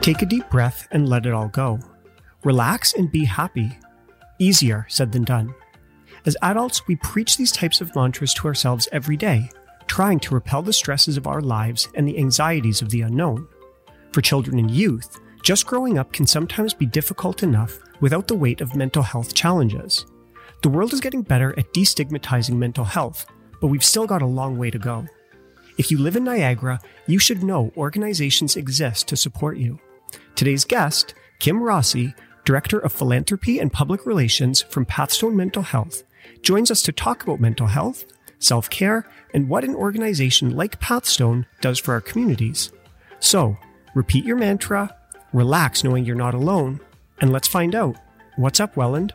Take a deep breath and let it all go. Relax and be happy. Easier said than done. As adults, we preach these types of mantras to ourselves every day, trying to repel the stresses of our lives and the anxieties of the unknown. For children and youth, just growing up can sometimes be difficult enough without the weight of mental health challenges. The world is getting better at destigmatizing mental health, but we've still got a long way to go. If you live in Niagara, you should know organizations exist to support you. Today's guest, Kim Rossi, Director of Philanthropy and Public Relations from Pathstone Mental Health, joins us to talk about mental health, self-care, and what an organization like Pathstone does for our communities. So, repeat your mantra, relax knowing you're not alone, and let's find out. What's up, Welland?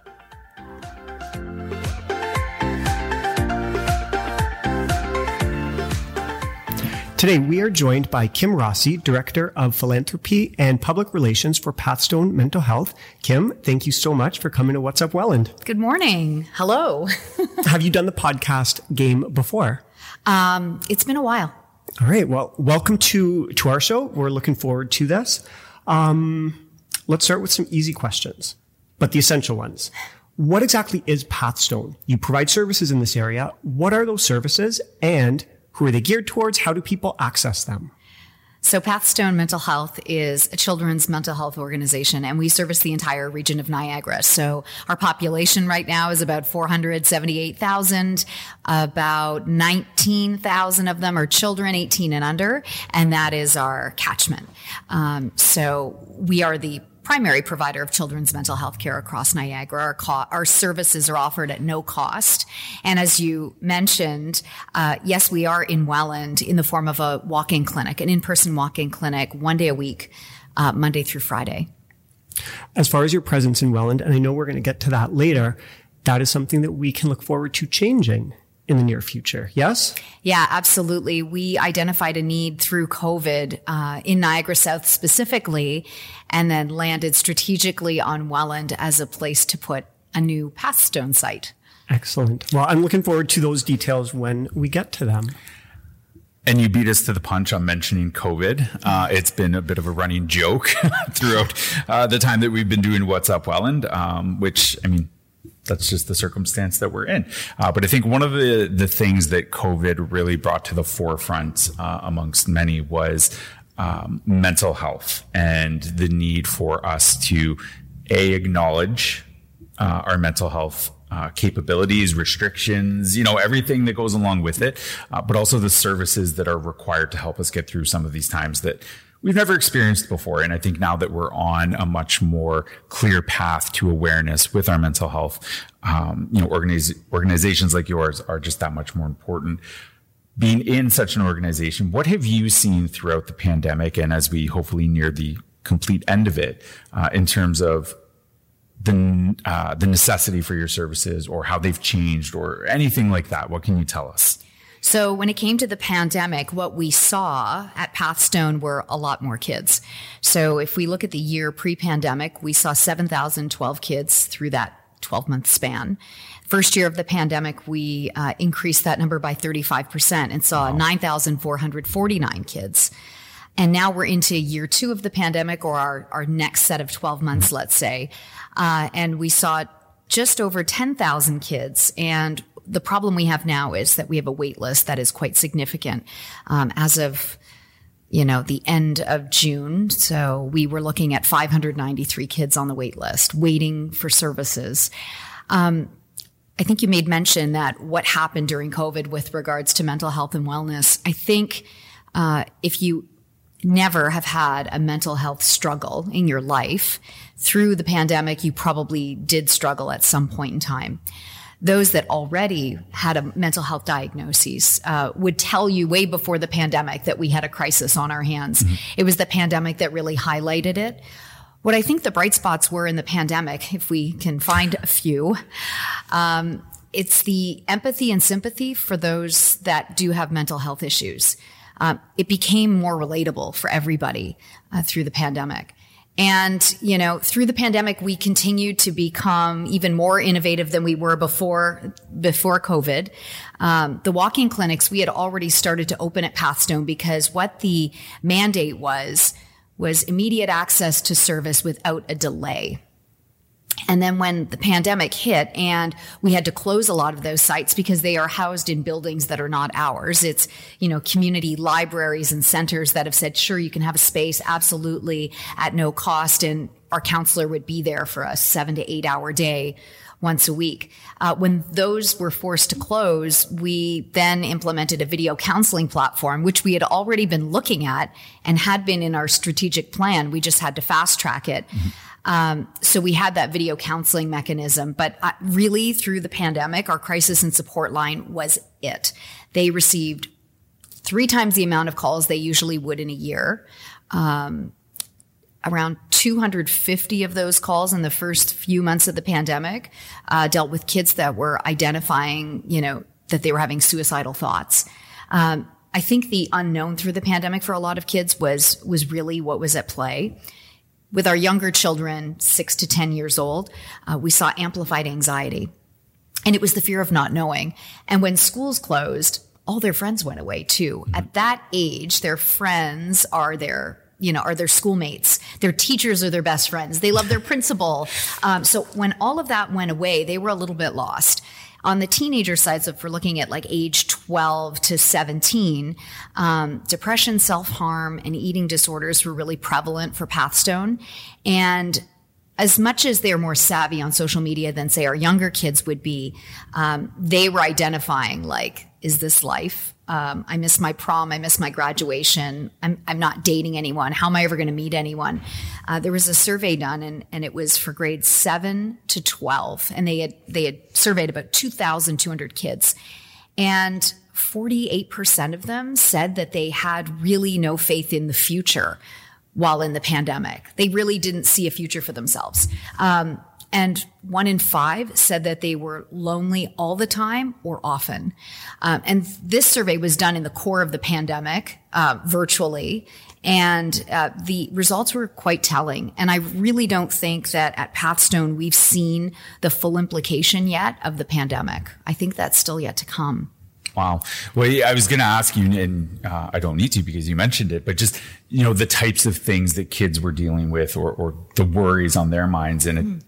Today, we are joined by Kim Rossi, Director of Philanthropy and Public Relations for Pathstone Mental Health. Kim, thank you so much for coming to What's Up, Welland. Good morning. Hello. Have you done the podcast game before? It's been a while. All right. Well, welcome to our show. We're looking forward to this. Let's start with some easy questions, but the essential ones. What exactly is Pathstone? You provide services in this area. What are those services, and who are they geared towards? How do people access them? So Pathstone Mental Health is a children's mental health organization, and we service the entire region of Niagara. So our population right now is about 478,000. About 19,000 of them are children 18 and under, and that is our catchment. So we are the primary provider of children's mental health care across Niagara. Our services are offered at no cost. And as you mentioned, yes, we are in Welland in the form of a walk-in clinic, an in-person walk-in clinic, 1 day a week, Monday through Friday. As far as your presence in Welland, and I know we're going to get to that later, that is something that we can look forward to changing in the near future, yes? Yeah, absolutely. We identified a need through COVID in Niagara South specifically, and then landed strategically on Welland as a place to put a new Pathstone site. Excellent. Well, I'm looking forward to those details when we get to them. And you beat us to the punch on mentioning COVID. It's been a bit of a running joke throughout the time that we've been doing What's Up Welland, which, I mean, that's just the circumstance that we're in. But I think one of the things that COVID really brought to the forefront amongst many was mental health and the need for us to acknowledge our mental health capabilities, restrictions, everything that goes along with it, but also the services that are required to help us get through some of these times that we've never experienced before. And I think now that we're on a much more clear path to awareness with our mental health, organizations like yours are just that much more important. Being in such an organization, what have you seen throughout the pandemic, and as we hopefully near the complete end of it, in terms of the necessity for your services, or how they've changed, or anything like that? What can you tell us? So when it came to the pandemic, what we saw at Pathstone were a lot more kids. So if we look at the year pre-pandemic, we saw 7,012 kids through that 12-month span. First year of the pandemic, we increased that number by 35% and saw 9,449 kids. And now we're into year 2 of the pandemic, or our next set of 12 months, let's say. And we saw just over 10,000 kids. And the problem we have now is that we have a wait list that is quite significant. As of, the end of June, so we were looking at 593 kids on the wait list waiting for services. I think you made mention that what happened during COVID with regards to mental health and wellness. I think if you never have had a mental health struggle in your life, through the pandemic, you probably did struggle at some point in time. Those that already had a mental health diagnosis would tell you way before the pandemic that we had a crisis on our hands. Mm-hmm. It was the pandemic that really highlighted it. What I think the bright spots were in the pandemic, if we can find a few, it's the empathy and sympathy for those that do have mental health issues. It became more relatable for everybody through the pandemic. And, through the pandemic, we continued to become even more innovative than we were before COVID. The walk-in clinics, we had already started to open at Pathstone because what the mandate was was immediate access to service without a delay. And then when the pandemic hit and we had to close a lot of those sites because they are housed in buildings that are not ours, it's, community libraries and centers that have said, sure, you can have a space absolutely at no cost. And our counselor would be there for a 7 to 8 hour day once a week. When those were forced to close, we then implemented a video counseling platform, which we had already been looking at and had been in our strategic plan. We just had to fast track it. So we had that video counseling mechanism, but really through the pandemic, our crisis and support line was it. They received 3 times the amount of calls they usually would in a year. Around 250 of those calls in the first few months of the pandemic dealt with kids that were identifying, that they were having suicidal thoughts. I think the unknown through the pandemic for a lot of kids was really what was at play. With our younger children, 6 to 10 years old, we saw amplified anxiety. And it was the fear of not knowing. And when schools closed, all their friends went away too. Mm-hmm. At that age, their friends are their schoolmates. Their teachers are their best friends. They love their principal. So when all of that went away, they were a little bit lost. On the teenager side, so if we're looking at like age 12 to 17, depression, self-harm, and eating disorders were really prevalent for Pathstone. And as much as they're more savvy on social media than, say, our younger kids would be, they were identifying like, is this life? I miss my prom. I miss my graduation. I'm not dating anyone. How am I ever going to meet anyone? There was a survey done and it was for grades 7 to 12. And they had surveyed about 2,200 kids, and 48% of them said that they had really no faith in the future while in the pandemic. They really didn't see a future for themselves. And 1 in 5 said that they were lonely all the time or often. And this survey was done in the core of the pandemic, virtually. And the results were quite telling. And I really don't think that at Pathstone we've seen the full implication yet of the pandemic. I think that's still yet to come. Wow. Well, I was going to ask you, and I don't need to because you mentioned it, but just, the types of things that kids were dealing with or the worries on their minds. And,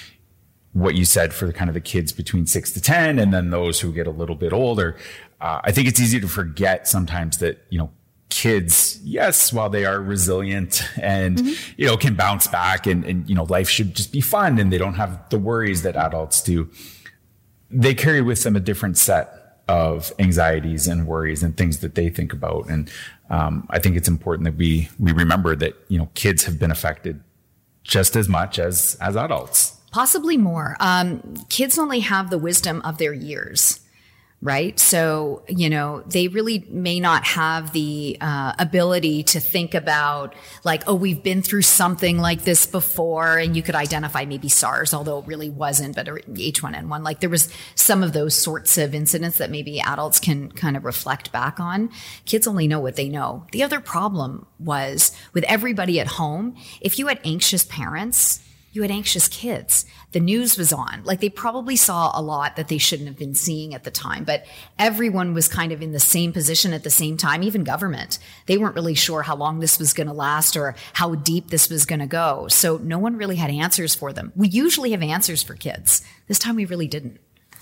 what you said for kind of the kids between 6 to 10 and then those who get a little bit older. I think it's easy to forget sometimes that, kids, yes, while they are resilient and, can bounce back and, life should just be fun and they don't have the worries that adults do. They carry with them a different set of anxieties and worries and things that they think about. And I think it's important that we remember that, kids have been affected just as much as adults. Possibly more. Kids only have the wisdom of their years, right? So, they really may not have the ability to think about like, oh, we've been through something like this before, and you could identify maybe SARS, although it really wasn't, but H1N1. Like there was some of those sorts of incidents that maybe adults can kind of reflect back on. Kids only know what they know. The other problem was with everybody at home, if you had anxious parents, you had anxious kids. The news was on. Like they probably saw a lot that they shouldn't have been seeing at the time, but everyone was kind of in the same position at the same time, even government. They weren't really sure how long this was going to last or how deep this was going to go. So no one really had answers for them. We usually have answers for kids. This time we really didn't.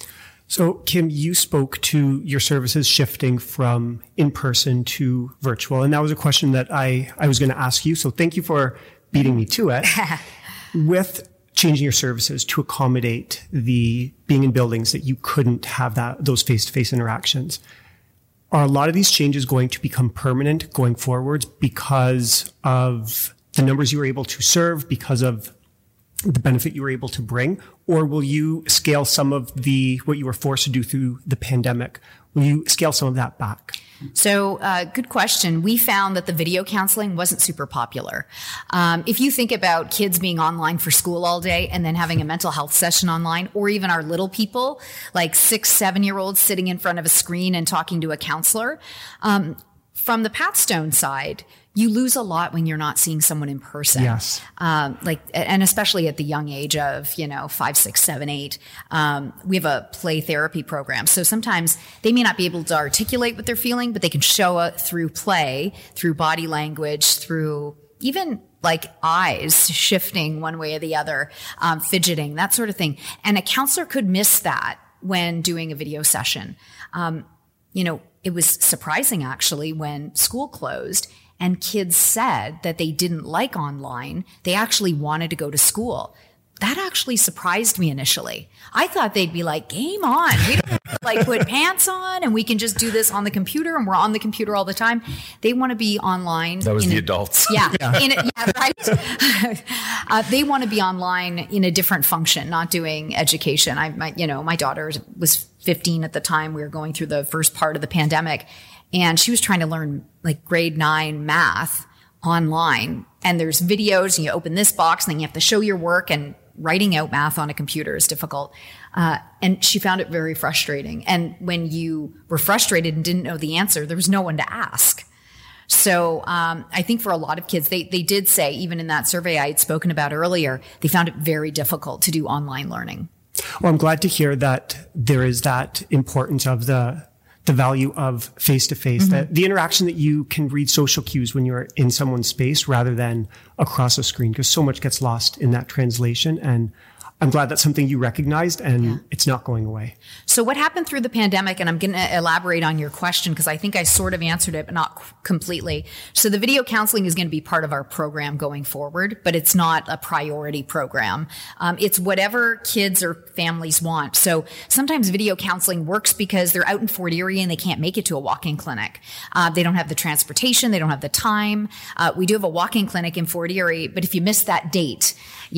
So Kim, you spoke to your services shifting from in-person to virtual. And that was a question that I was going to ask you. So thank you for beating me to it. With changing your services to accommodate the being in buildings that you couldn't have those face-to-face interactions, are a lot of these changes going to become permanent going forwards because of the numbers you were able to serve, because of the benefit you were able to bring? Or will you scale some of what you were forced to do through the pandemic? Will you scale some of that back? So, good question. We found that the video counseling wasn't super popular. If you think about kids being online for school all day and then having a mental health session online, or even our little people, like 6, 7-year-olds sitting in front of a screen and talking to a counselor, from the Pathstone side, you lose a lot when you're not seeing someone in person. Yes. And especially at the young age of, 5, 6, 7, 8. We have a play therapy program. So sometimes they may not be able to articulate what they're feeling, but they can show it through play, through body language, through even like eyes shifting one way or the other, fidgeting, that sort of thing. And a counselor could miss that when doing a video session. It was surprising actually when school closed and kids said that they didn't like online. They actually wanted to go to school. That actually surprised me initially. I thought they'd be like, game on. We don't have to like put pants on and we can just do this on the computer, and we're on the computer all the time. They want to be online. That was the adults. Yeah. Right. They want to be online in a different function, not doing education. My daughter was 15 at the time. We were going through the first part of the pandemic, and she was trying to learn like grade 9 math online. And there's videos, and you open this box and then you have to show your work, and writing out math on a computer is difficult. And she found it very frustrating. And when you were frustrated and didn't know the answer, there was no one to ask. So I think for a lot of kids, they did say, even in that survey I had spoken about earlier, they found it very difficult to do online learning. Well, I'm glad to hear that there is that importance of the value of face-to-face, that the interaction, that you can read social cues when you're in someone's space rather than across a screen, because so much gets lost in that translation. And I'm glad that's something you recognized, and it's not going away. So what happened through the pandemic, and I'm going to elaborate on your question because I think I sort of answered it, but not completely. So the video counseling is going to be part of our program going forward, but it's not a priority program. It's whatever kids or families want. So sometimes video counseling works because they're out in Fort Erie and they can't make it to a walk-in clinic. They don't have the transportation. They don't have the time. We do have a walk-in clinic in Fort Erie, but if you miss that date,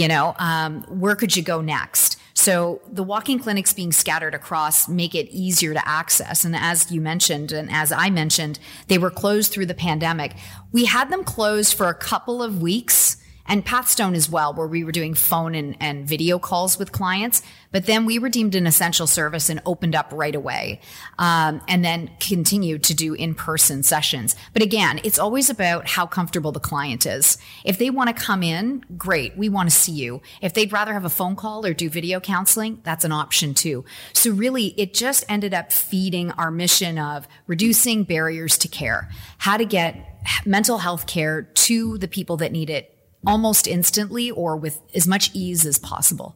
where could you go next? So the walk-in clinics being scattered across make it easier to access. And as you mentioned, and as I mentioned, they were closed through the pandemic. We had them closed for a couple of weeks, and Pathstone as well, where we were doing phone and video calls with clients. But then we were deemed an essential service and opened up right away, and then continued to do in-person sessions. But again, it's always about how comfortable the client is. If they want to come in, great, we want to see you. If they'd rather have a phone call or do video counseling, that's an option too. So really, it just ended up feeding our mission of reducing barriers to care, how to get mental health care to the people that need it almost instantly or with as much ease as possible.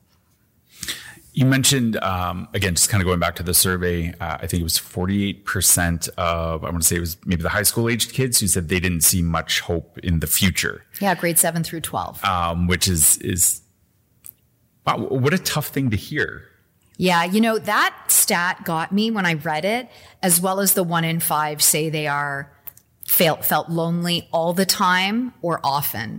You mentioned, again, just kind of going back to the survey, I think it was 48% of, I want to say it was maybe the high school aged kids who said they didn't see much hope in the future. Yeah, grade 7 through 12. Which is, wow, what a tough thing to hear. Yeah, that stat got me when I read it, as well as the 1 in 5 say they felt lonely all the time or often.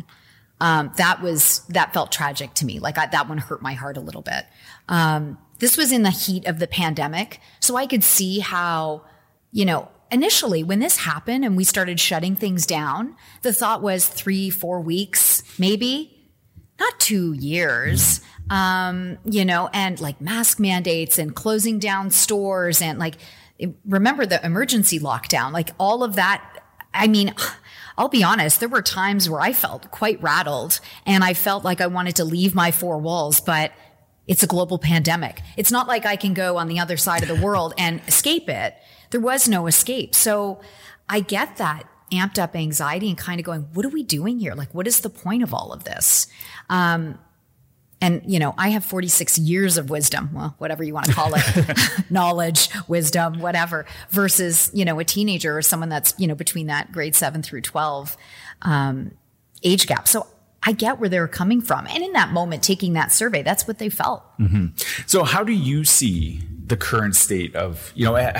That felt tragic to me. That one hurt my heart a little bit. This was in the heat of the pandemic. So I could see how, initially when this happened and we started shutting things down, the thought was 3-4 weeks, maybe not 2 years, and like mask mandates and closing down stores and remember the emergency lockdown, like all of that. I mean, I'll be honest, there were times where I felt quite rattled and I felt like I wanted to leave my 4 walls, but it's a global pandemic. It's not like I can go on the other side of the world and escape it. There was no escape. So I get that amped up anxiety and kind of going, what are we doing here? Like, what is the point of all of this? And, I have 46 years of wisdom, well, whatever you want to call it, knowledge, wisdom, whatever, versus, a teenager or someone that's, between that grade 7 through 12 age gap. So I get where they're coming from. And in that moment, taking that survey, that's what they felt. Mm-hmm. So how do you see the current state of,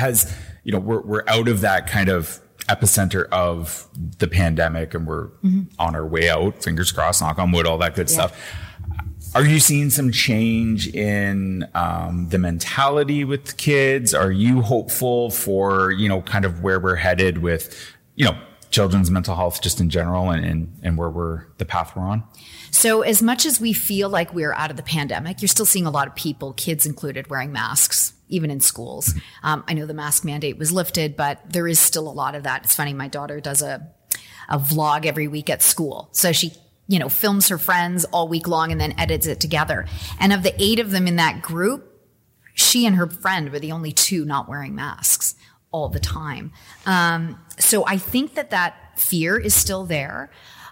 we're out of that kind of epicenter of the pandemic and we're on our way out, fingers crossed, knock on wood, all that good stuff. Are you seeing some change in the mentality with kids? Are you hopeful for, kind of where we're headed with, children's mental health just in general and where the path we're on? So as much as we feel like we're out of the pandemic, you're still seeing a lot of people, kids included, wearing masks, even in schools. I know the mask mandate was lifted, but there is still a lot of that. It's funny. My daughter does a vlog every week at school. So she films her friends all week long and then edits it together. And of the 8 of them in that group, she and her friend were the only 2 not wearing masks all the time. So I think that fear is still there.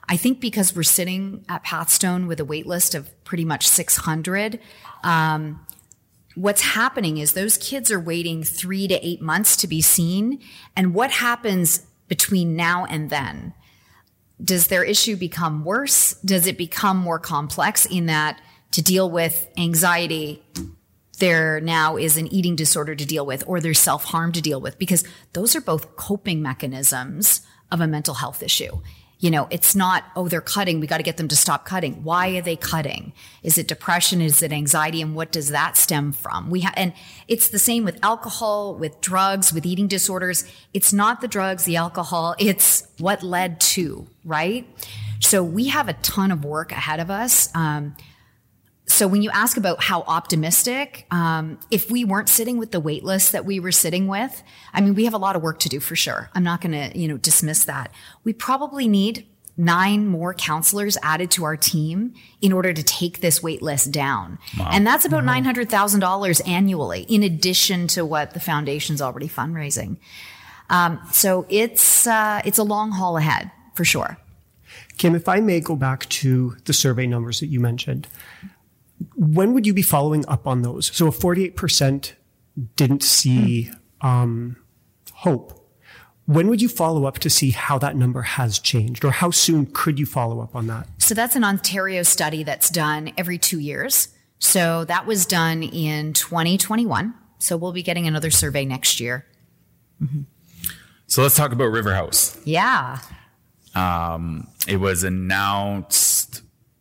I think because we're sitting at Pathstone with a wait list of pretty much 600, what's happening is those kids are waiting 3 to 8 months to be seen. And what happens between now and then? Does their issue become worse? Does it become more complex in that to deal with anxiety, there now is an eating disorder to deal with, or there's self-harm to deal with? Because those are both coping mechanisms of a mental health issue. You know, it's not, oh, they're cutting, we got to get them to stop cutting. Why are they cutting? Is it depression? Is it anxiety? And what does that stem from? And it's the same with alcohol, with drugs, with eating disorders. It's not the drugs, the alcohol, it's what led to, right? So we have a ton of work ahead of us. So when you ask about how optimistic, if we weren't sitting with the wait list that we were sitting with, I mean, we have a lot of work to do for sure. I'm not going to, dismiss that. We probably need 9 more counselors added to our team in order to take this wait list down. Wow. And that's about $900,000 annually, in addition to what the foundation's already fundraising. So it's a long haul ahead for sure. Kim, if I may go back to the survey numbers that you mentioned, when would you be following up on those? So if 48% didn't see hope, when would you follow up to see how that number has changed, or how soon could you follow up on that? So that's an Ontario study that's done every 2 years. So that was done in 2021. So we'll be getting another survey next year. Mm-hmm. So let's talk about River House. Yeah. It was announced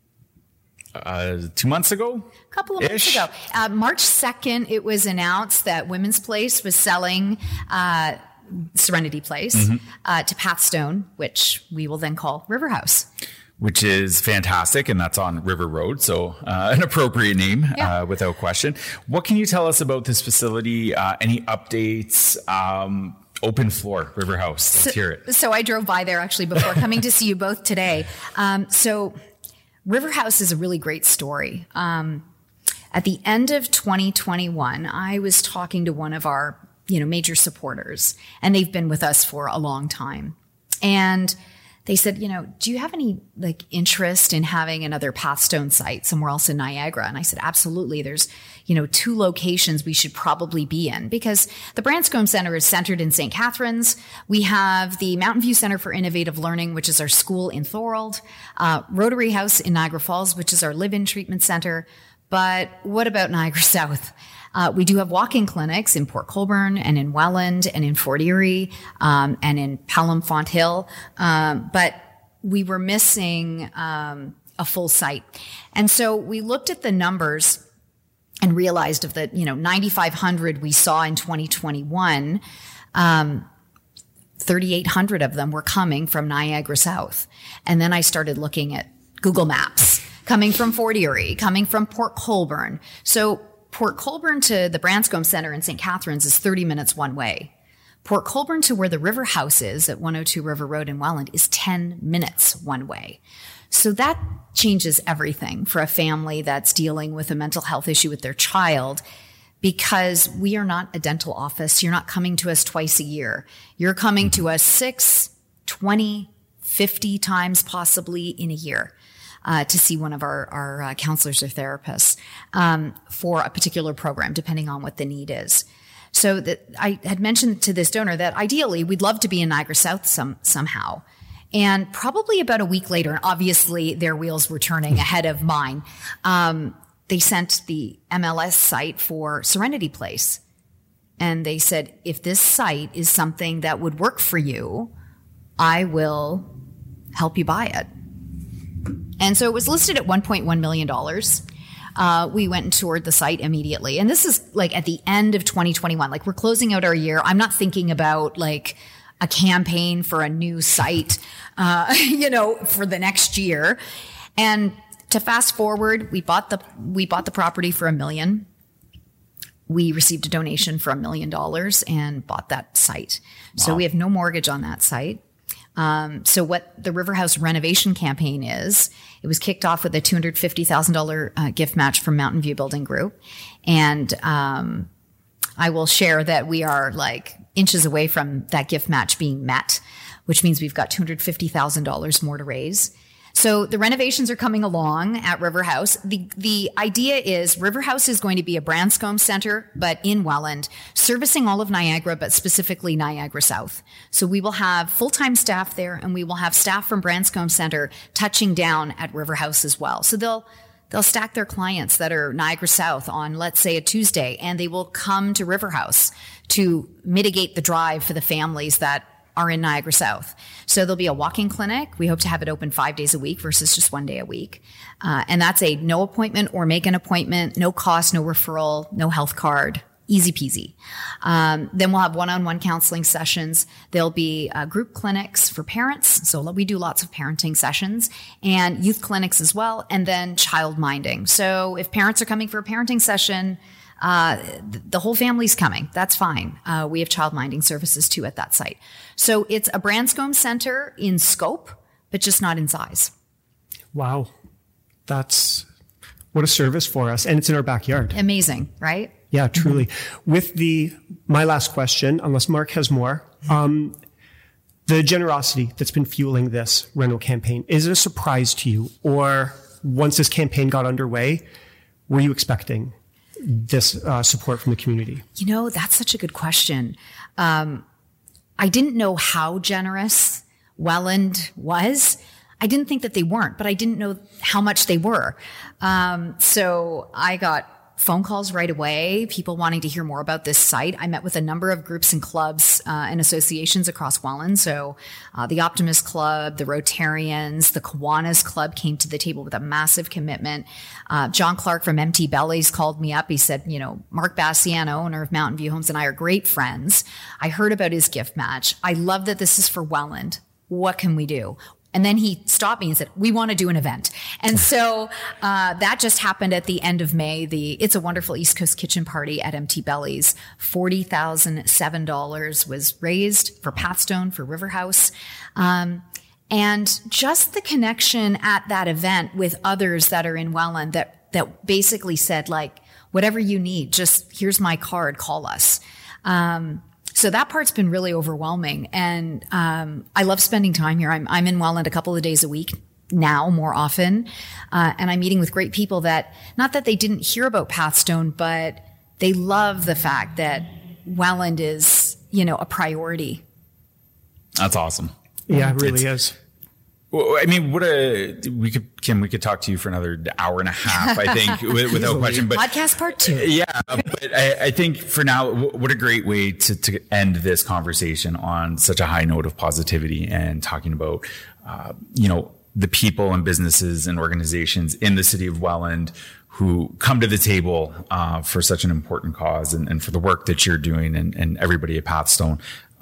2 months ago? A couple of months ago. March 2nd, it was announced that Women's Place was selling Serenity Place to Pathstone, which we will then call River House. Which is fantastic, and that's on River Road, so an appropriate name, without question. What can you tell us about this facility? Any updates? Open floor, River House. Let's hear it. So I drove by there actually before coming to see you both today. So River House is a really great story. At the end of 2021, I was talking to one of our, major supporters, and they've been with us for a long time. And they said, do you have any interest in having another Pathstone site somewhere else in Niagara? And I said, absolutely. There's, 2 locations we should probably be in, because the Branscombe Centre is centered in St. Catharines. We have the Mountain View Centre for Innovative Learning, which is our school in Thorold, Rotary House in Niagara Falls, which is our live-in treatment center. But what about Niagara South? We do have walk-in clinics in Port Colborne and in Welland and in Fort Erie, and in Pelham Fonthill. But we were missing, a full site. And so we looked at the numbers and realized of the, 9,500 we saw in 2021, 3,800 of them were coming from Niagara South. And then I started looking at Google Maps, coming from Fort Erie, coming from Port Colborne. So Port Colborne to the Branscombe Centre in St. Catharines is 30 minutes one way. Port Colborne to where the River House is at 102 River Road in Welland is 10 minutes one way. So that changes everything for a family that's dealing with a mental health issue with their child, because we are not a dental office. You're not coming to us twice a year. You're coming to us 6, 20, 50 times possibly in a year. To see one of our counselors or therapists for a particular program, depending on what the need is. So that I had mentioned to this donor that ideally we'd love to be in Niagara South somehow. And probably about a week later, and obviously their wheels were turning ahead of mine, they sent the MLS site for Serenity Place. And they said, if this site is something that would work for you, I will help you buy it. And so it was listed at $1.1 million. We went and toured the site immediately. And this is at the end of 2021. We're closing out our year. I'm not thinking about a campaign for a new site, for the next year. And to fast forward, we bought the property for $1 million. We received a donation for $1 million and bought that site. Wow. So we have no mortgage on that site. So what the River House renovation campaign is, it was kicked off with a $250,000 gift match from Mountain View Building Group. And I will share that we are inches away from that gift match being met, which means we've got $250,000 more to raise. So the renovations are coming along at River House. The idea is River House is going to be a Branscombe center, but in Welland, servicing all of Niagara, but specifically Niagara South. So we will have full-time staff there, and we will have staff from Branscombe Center touching down at River House as well. So they'll stack their clients that are Niagara South on, let's say, a Tuesday, and they will come to River House to mitigate the drive for the families that are in Niagara South. So there'll be a walk-in clinic. We hope to have it open 5 days a week versus just 1 day a week. And that's a no appointment or make an appointment, no cost, no referral, no health card, easy peasy. Then we'll have one-on-one counseling sessions. There'll be group clinics for parents. So we do lots of parenting sessions and youth clinics as well. And then child minding. So if parents are coming for a parenting session, the whole family's coming. That's fine. We have child minding services too at that site. So it's a Branscombe center in scope, but just not in size. Wow. That's what a service for us. And it's in our backyard. Amazing, right? Yeah, truly. Mm-hmm. With my last question, unless Mark has more, the generosity that's been fueling this rental campaign, is it a surprise to you? Or once this campaign got underway, were you expecting this support from the community? You know, that's such a good question. I didn't know how generous Welland was. I didn't think that they weren't, but I didn't know how much they were. So I got phone calls right away, people wanting to hear more about this site. I met with a number of groups and clubs and associations across Welland. So the Optimist Club, the Rotarians, the Kiwanis Club came to the table with a massive commitment. John Clark from Empty Bellies called me up. He said, you know, Mark Bassiano, owner of Mountain View Homes, and I are great friends. I heard about his gift match. I love that this is for Welland. What can we do? And then he stopped me and said, we want to do an event. And so that just happened at the end of May. It's a Wonderful East Coast Kitchen Party at Empty Bellies. $40,007 was raised for Pathstone, for River House. And just the connection at that event with others that are in Welland that basically said, like, whatever you need, just here's my card, call us. So that part's been really overwhelming. And I love spending time here. I'm in Welland a couple of days a week now, more often. And I'm meeting with great people that, not that they didn't hear about Pathstone, but they love the fact that Welland is, you know, a priority. That's awesome. Yeah, it really is. Well, I mean, we could talk to you for another hour and a half, I think, without question. But podcast part 2. Yeah, but I think for now, what a great way to end this conversation on such a high note of positivity and talking about, you know, the people and businesses and organizations in the city of Welland who come to the table for such an important cause and for the work that you're doing and everybody at Pathstone.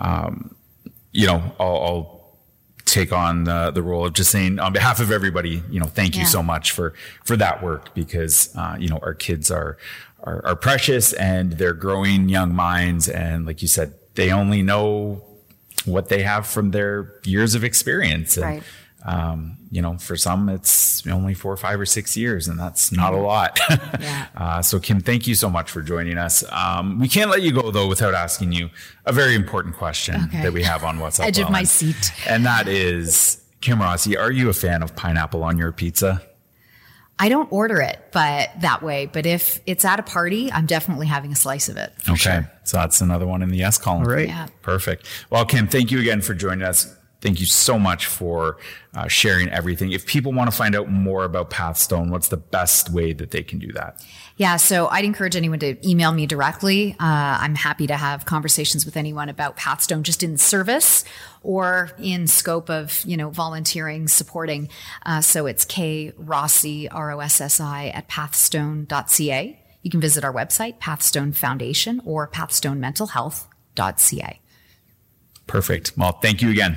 You know, I'll take on the role of just saying on behalf of everybody, you know, thank you so much for that work, because, you know, our kids are precious and they're growing young minds. And like you said, they only know what they have from their years of experience. And, right. You know, for some, it's only 4 or 5 or 6 years, and that's not a lot. Yeah. So Kim, thank you so much for joining us. We can't let you go though without asking you a very important question that we have on What's Up Edge Welland. of my seat. And that is, Kim Rossi, are you a fan of pineapple on your pizza? I don't order it, but that way. But if it's at a party, I'm definitely having a slice of it. Okay. Sure. So that's another one in the yes column. All right. Yeah. Perfect. Well, Kim, thank you again for joining us. Thank you so much for sharing everything. If people want to find out more about Pathstone, what's the best way that they can do that? Yeah, so I'd encourage anyone to email me directly. I'm happy to have conversations with anyone about Pathstone, just in service or in scope of, you know, volunteering, supporting. So it's krossi, ROSSI at pathstone.ca. You can visit our website, Pathstone Foundation, or pathstonementalhealth.ca. Perfect. Well, thank you again.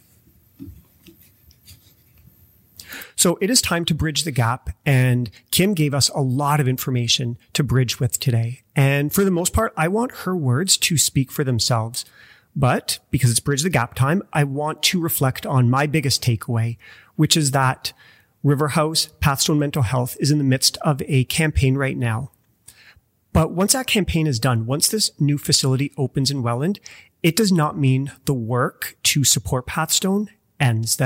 So it is time to bridge the gap, and Kim gave us a lot of information to bridge with today. And for the most part, I want her words to speak for themselves. But because it's bridge the gap time, I want to reflect on my biggest takeaway, which is that River House, Pathstone Mental Health, is in the midst of a campaign right now. But once that campaign is done, once this new facility opens in Welland, it does not mean the work to support Pathstone ends, that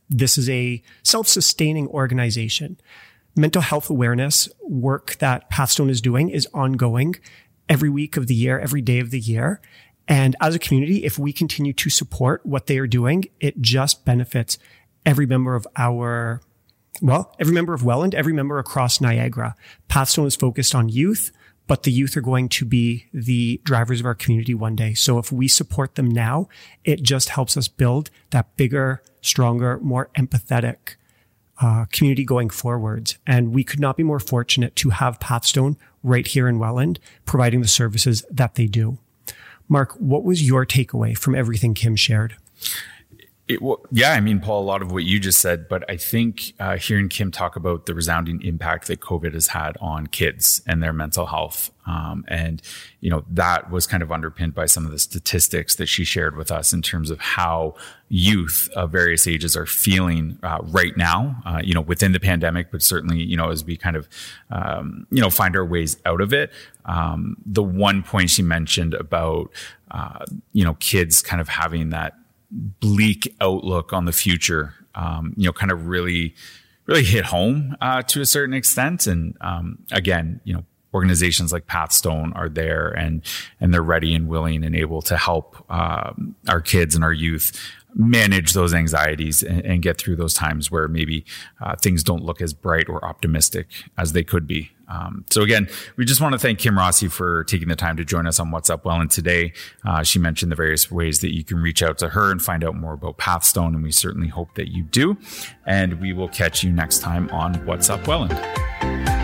this is a self-sustaining organization. Mental health awareness work that Pathstone is doing is ongoing every week of the year, every day of the year. And as a community, if we continue to support what they are doing, it just benefits every member of every member of Welland, every member across Niagara. Pathstone is focused on youth, but the youth are going to be the drivers of our community one day. So if we support them now, it just helps us build that bigger, stronger, more empathetic community going forwards. And we could not be more fortunate to have Pathstone right here in Welland, providing the services that they do. Mark, what was your takeaway from everything Kim shared? Yeah, I mean, Paul, a lot of what you just said, but I think hearing Kim talk about the resounding impact that COVID has had on kids and their mental health. And, that was kind of underpinned by some of the statistics that she shared with us in terms of how youth of various ages are feeling right now, within the pandemic, but certainly, as we kind of, find our ways out of it. The one point she mentioned about, kids kind of having that bleak outlook on the future, kind of really hit home to a certain extent. And again, organizations like Pathstone are there and they're ready and willing and able to help our kids and our youth manage those anxieties and get through those times where maybe things don't look as bright or optimistic as they could be. So again, we just want to thank Kim Rossi for taking the time to join us on What's Up Welland today. She mentioned the various ways that you can reach out to her and find out more about Pathstone, and we certainly hope that you do. And we will catch you next time on What's Up Welland.